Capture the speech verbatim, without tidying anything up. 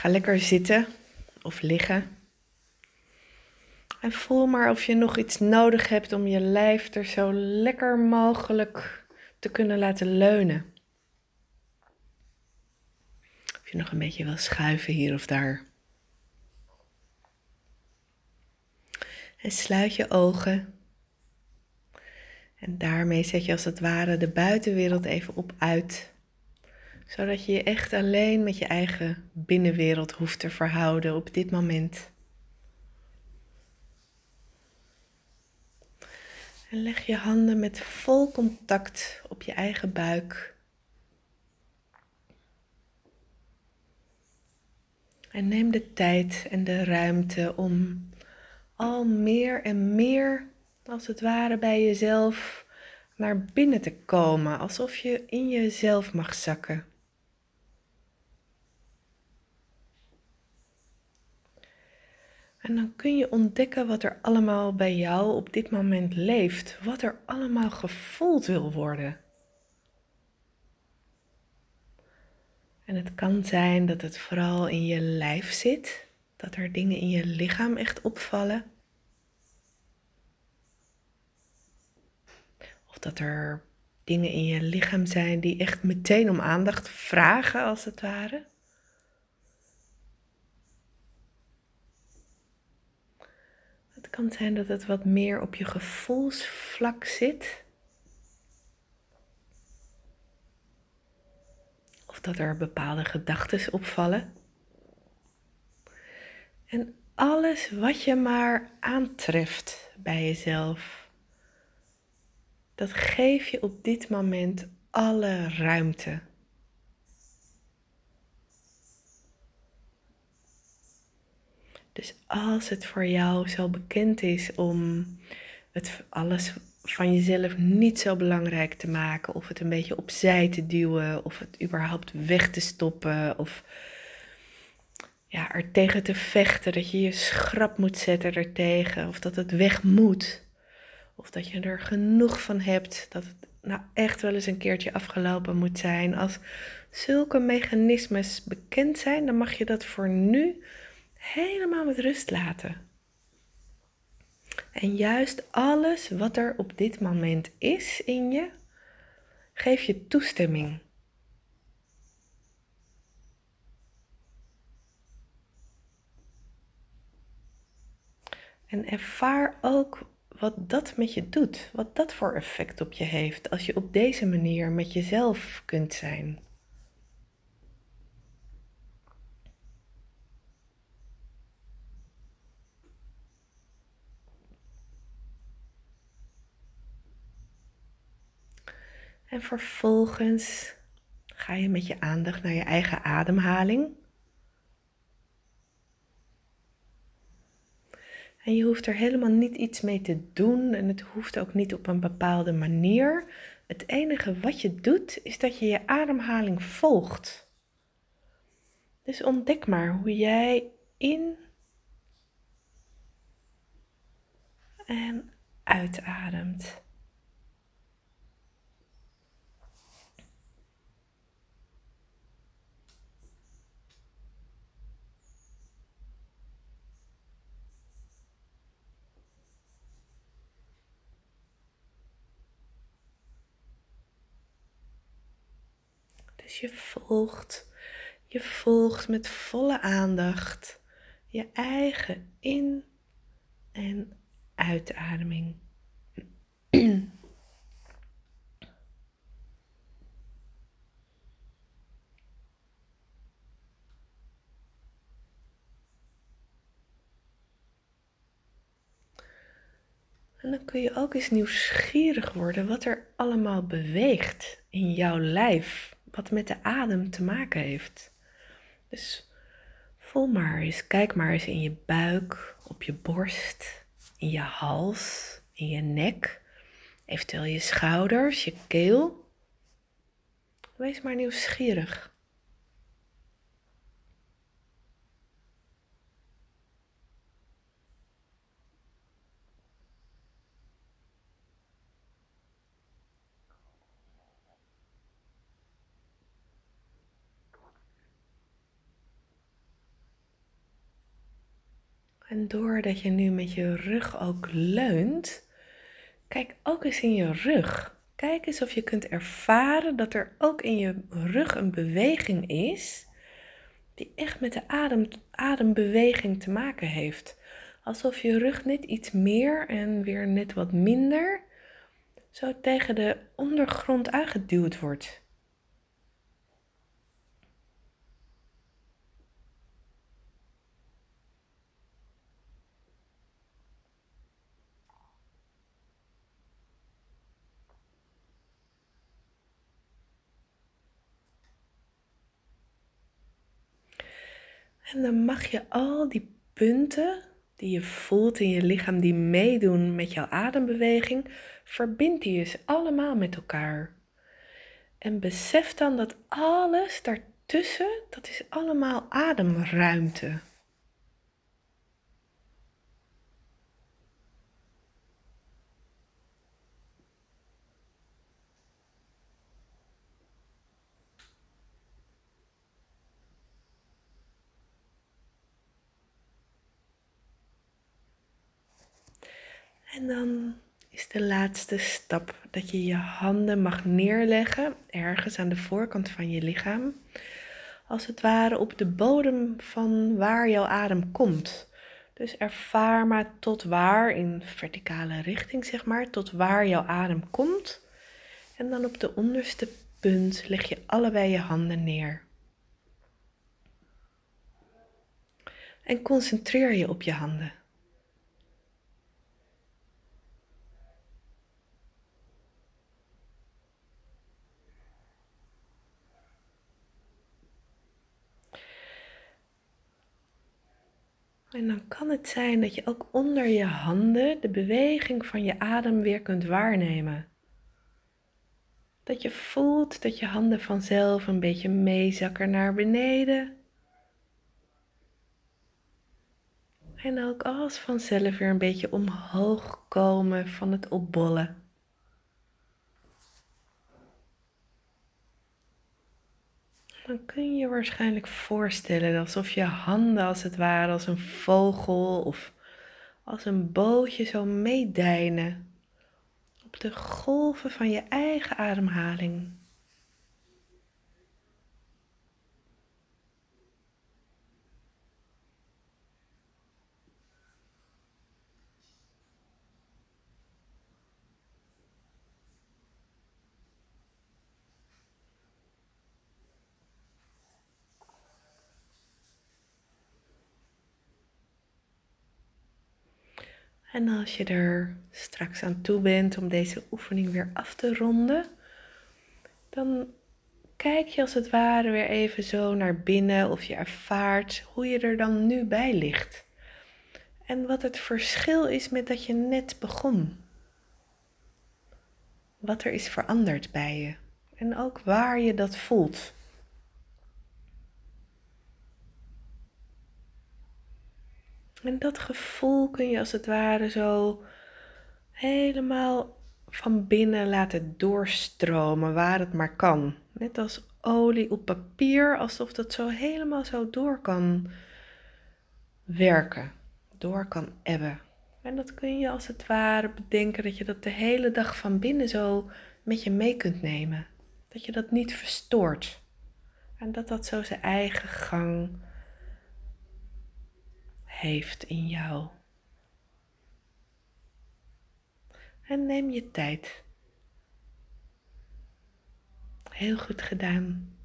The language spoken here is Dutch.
Ga lekker zitten of liggen. En voel maar of je nog iets nodig hebt om je lijf er zo lekker mogelijk te kunnen laten leunen. Of je nog een beetje wil schuiven hier of daar. En sluit je ogen. En daarmee zet je als het ware de buitenwereld even op uit. Zodat je je echt alleen met je eigen binnenwereld hoeft te verhouden op dit moment. En leg je handen met vol contact op je eigen buik. En neem de tijd en de ruimte om al meer en meer, als het ware bij jezelf, naar binnen te komen. Alsof je in jezelf mag zakken. En dan kun je ontdekken wat er allemaal bij jou op dit moment leeft. Wat er allemaal gevoeld wil worden. En het kan zijn dat het vooral in je lijf zit. Dat er dingen in je lichaam echt opvallen. Of dat er dingen in je lichaam zijn die echt meteen om aandacht vragen, als het ware. Het kan zijn dat het wat meer op je gevoelsvlak zit. Of dat er bepaalde gedachten opvallen. En alles wat je maar aantreft bij jezelf, dat geef je op dit moment alle ruimte. Dus als het voor jou zo bekend is om het alles van jezelf niet zo belangrijk te maken, of het een beetje opzij te duwen, of het überhaupt weg te stoppen, of ja, er tegen te vechten, dat je je schrap moet zetten ertegen, of dat het weg moet, of dat je er genoeg van hebt, dat het nou echt wel eens een keertje afgelopen moet zijn. Als zulke mechanismes bekend zijn, dan mag je dat voor nu helemaal met rust laten. En juist alles wat er op dit moment is in je, geef je toestemming. En ervaar ook wat dat met je doet, wat dat voor effect op je heeft als je op deze manier met jezelf kunt zijn. En vervolgens ga je met je aandacht naar je eigen ademhaling. En je hoeft er helemaal niet iets mee te doen en het hoeft ook niet op een bepaalde manier. Het enige wat je doet is dat je je ademhaling volgt. Dus ontdek maar hoe jij in en uitademt. Dus je volgt, je volgt met volle aandacht je eigen in- en uitademing. En dan kun je ook eens nieuwsgierig worden wat er allemaal beweegt in jouw lijf, wat met de adem te maken heeft. Dus voel maar eens, kijk maar eens in je buik, op je borst, in je hals, in je nek, eventueel je schouders, je keel. Wees maar nieuwsgierig. En doordat je nu met je rug ook leunt, kijk ook eens in je rug. Kijk eens of je kunt ervaren dat er ook in je rug een beweging is die echt met de adem, adembeweging te maken heeft. Alsof je rug net iets meer en weer net wat minder zo tegen de ondergrond aangeduwd wordt. En dan mag je al die punten die je voelt in je lichaam die meedoen met jouw adembeweging, verbind die eens allemaal met elkaar. En besef dan dat alles daartussen, dat is allemaal ademruimte. En dan is de laatste stap dat je je handen mag neerleggen ergens aan de voorkant van je lichaam. Als het ware op de bodem van waar jouw adem komt. Dus ervaar maar tot waar, in verticale richting zeg maar, tot waar jouw adem komt. En dan op de onderste punt leg je allebei je handen neer. En concentreer je op je handen. En dan kan het zijn dat je ook onder je handen de beweging van je adem weer kunt waarnemen. Dat je voelt dat je handen vanzelf een beetje meezakken naar beneden. En ook als vanzelf weer een beetje omhoog komen van het opbollen. Dan kun je je waarschijnlijk voorstellen alsof je handen als het ware als een vogel of als een bootje zo meedijnen op de golven van je eigen ademhaling. En als je er straks aan toe bent om deze oefening weer af te ronden, dan kijk je als het ware weer even zo naar binnen of je ervaart hoe je er dan nu bij ligt. En wat het verschil is met dat je net begon. Wat er is veranderd bij je. En ook waar je dat voelt. En dat gevoel kun je als het ware zo helemaal van binnen laten doorstromen waar het maar kan. Net als olie op papier, alsof dat zo helemaal zo door kan werken, door kan ebben. En dat kun je als het ware bedenken dat je dat de hele dag van binnen zo met je mee kunt nemen. Dat je dat niet verstoort. En dat dat zo zijn eigen gang heeft in jou. En neem je tijd. Heel goed gedaan.